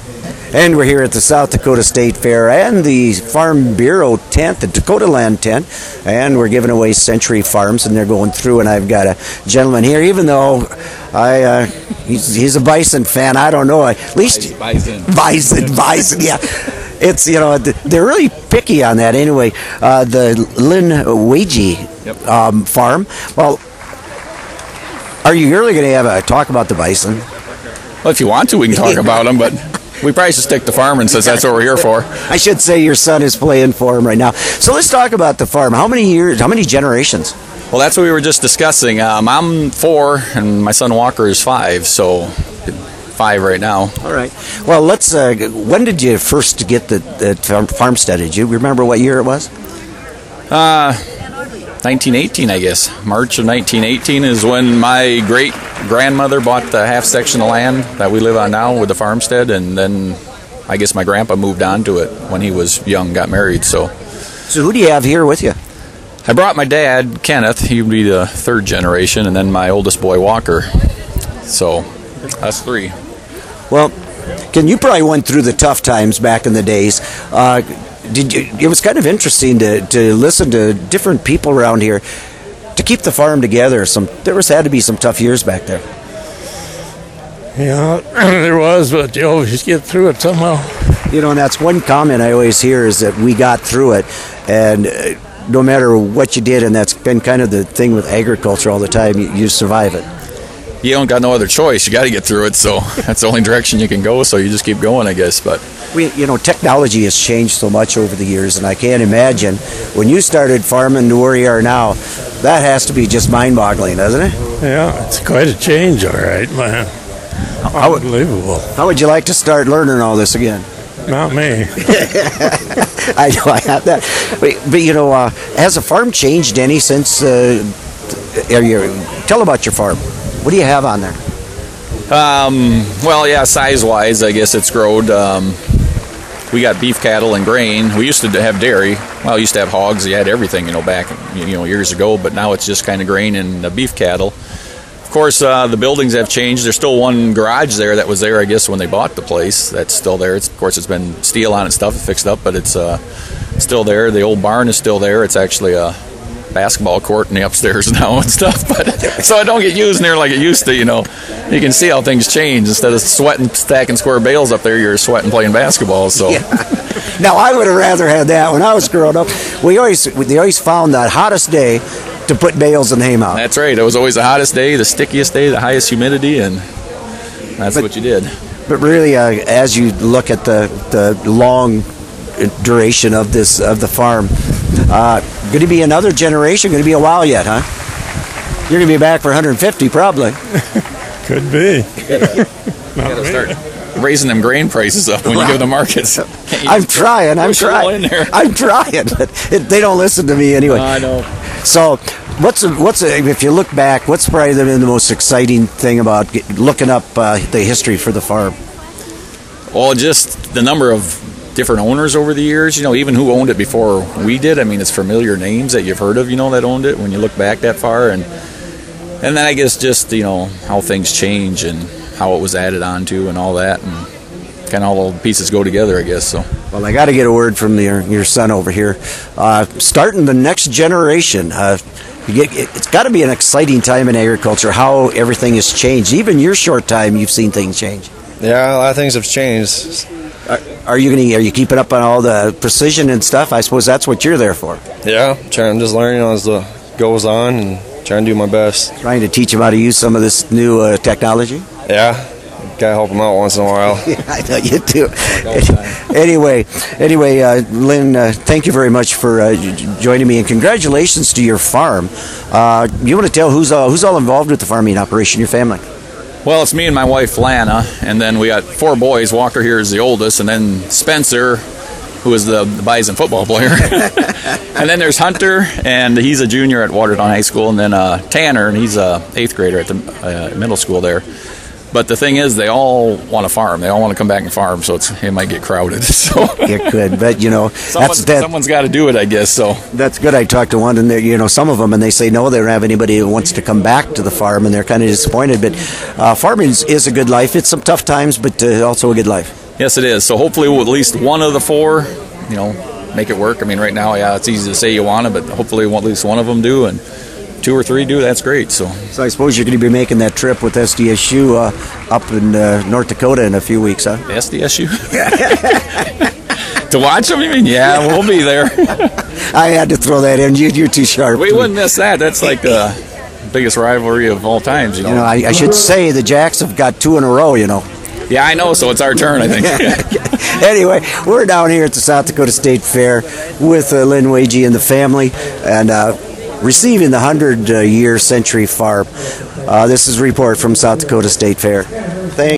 And we're here at the South Dakota State Fair and the Farm Bureau tent, the Dakota Land tent, and we're giving away Century Farms, and they're going through, and I've got a gentleman here, even though he's a Bison fan, I don't know, at least Bison, yeah. It's, they're really picky on that anyway. The Lynn Wagey farm. Well, are you really going to have a talk about the Bison? Well, if you want to, we can talk about them, but we probably should stick to farming since that's what we're here for. I should say your son is playing for him right now. So let's talk about the farm. How many years, how many generations? Well, that's what we were just discussing. I'm 4, and my son Walker is 5, so 5 right now. All right. Well, let's. When did you first get the farmstead? Did you remember what year it was? 1918, I guess. March of 1918 is when my great-grandmother bought the half section of land that we live on now with the farmstead, and then I guess my grandpa moved on to it when he was young, got married. So who do you have here with you? I brought my dad, Kenneth. He would be the 3rd generation, and then my oldest boy, Walker. So us 3. Well, Ken, you probably went through the tough times back in the days. It was kind of interesting to listen to different people around here to keep the farm together. There had to be some tough years back there. Yeah, there was, but you always get through it somehow. And that's one comment I always hear is that we got through it, and no matter what you did, and that's been kind of the thing with agriculture all the time, you survive it. You don't got no other choice. You got to get through it, so that's the only direction you can go, so you just keep going, I guess. But technology has changed so much over the years, and I can't imagine when you started farming to where you are now, that has to be just mind-boggling, doesn't it? Yeah, it's quite a change, all right, man. Unbelievable. How would you like to start learning all this again? Not me. I know I have that. But has the farm changed any since? Tell about your farm. What do you have on there? Well, yeah, size-wise, I guess it's growed. We got beef cattle and grain. We used to have dairy. Well, we used to have hogs. You had everything, back years ago. But now it's just kind of grain and beef cattle. Of course, the buildings have changed. There's still one garage there that was there, I guess, when they bought the place. That's still there. Of course, it's been steel on it and stuff, fixed up, but it's still there. The old barn is still there. It's actually a basketball court in the upstairs now and stuff, but so it don't get used near like it used to. You can see how things change. Instead of sweating stacking square bales up there, you're sweating playing basketball. So now I would have rather had that when I was growing up. They always found the hottest day to put bales in the haymow. That's right. It was always the hottest day, the stickiest day, the highest humidity, and that's what you did. But really, as you look at the long duration of the farm, going to be another generation, going to be a while yet, huh? You're going to be back for 150 probably. Could be. You got to start raising them grain prices up when you go to the markets. I'm trying, but they don't listen to me anyway. I know. So if you look back, what's probably the most exciting thing about looking up the history for the farm? Well, just the number of different owners over the years, even who owned it before we did. I mean, it's familiar names that you've heard of, that owned it when you look back that far. And then I guess just, how things change and how it was added on to and all that. And kind of all the pieces go together, I guess. So. Well, I got to get a word from your son over here. Starting the next generation, it's got to be an exciting time in agriculture, how everything has changed. Even your short time, you've seen things change. Yeah, a lot of things have changed. Are you keeping up on all the precision and stuff? I suppose that's what you're there for. Yeah, I'm just learning as it goes on and trying to do my best. Trying to teach them how to use some of this new technology? Yeah, gotta help them out once in a while. Yeah, I know you do. Anyway, Lynn, thank you very much for joining me, and congratulations to your farm. You want to tell who's all involved with the farming operation, your family? Well, it's me and my wife, Lana, and then we got 4 boys. Walker here is the oldest, and then Spencer, who is the Bison football player. And then there's Hunter, and he's a junior at Watertown High School, and then Tanner, and he's a 8th grader at the middle school there. But the thing is, they all want to farm. They all want to come back and farm, so it might get crowded. So it could, but someone's got to do it, I guess. So that's good. I talked to one, and some of them, and they say no, they don't have anybody who wants to come back to the farm, and they're kind of disappointed. But farming is a good life. It's some tough times, but also a good life. Yes, it is. So hopefully, at least one of the 4, make it work. I mean, right now, yeah, it's easy to say you want it, but hopefully, at least one of them do, and 2 or 3 do. That's great. So I suppose you're going to be making that trip with SDSU up in North Dakota in a few weeks, huh? SDSU. To watch them, you mean? Yeah, we'll be there. I had to throw that in. You're too sharp. We wouldn't miss that. That's like the biggest rivalry of all times. You know, I should say the Jacks have got 2 in a row. Yeah, I know. So it's our turn, I think. Anyway, we're down here at the South Dakota State Fair with Lynn Wagey and the family, and receiving the 100-year Century Farm. This is a report from South Dakota State Fair. Thanks.